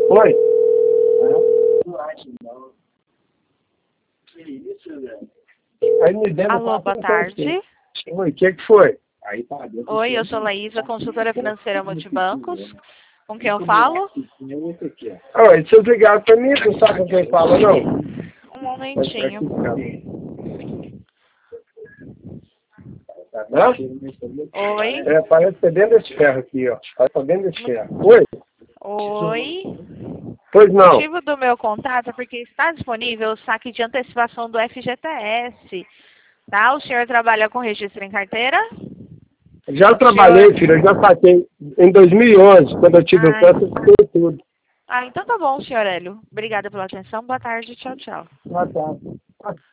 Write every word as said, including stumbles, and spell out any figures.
Oi. Aí me deu Alô, boa tarde. Oi, o que que foi? Oi, eu sou Laísa, consultora financeira Multibancos. Com quem eu falo? Oi, deixa eu ligar pra mim, não sabe com quem fala, não? Um momentinho. Hã? Oi. É, parece ser dentro desse ferro aqui, ó. Parece dentro desse ferro. Oi? Oi. Pois O não. motivo do meu contato é porque está disponível o saque de antecipação do F G T S. Tá? O senhor trabalha com registro em carteira? Já trabalhei, Senhor... filho, eu já saquei em dois mil e onze, quando eu tive o Ai. câncer, eu saquei tudo. Ah, então tá bom, senhor Hélio. Obrigada pela atenção. Boa tarde. Tchau, tchau. Boa tarde.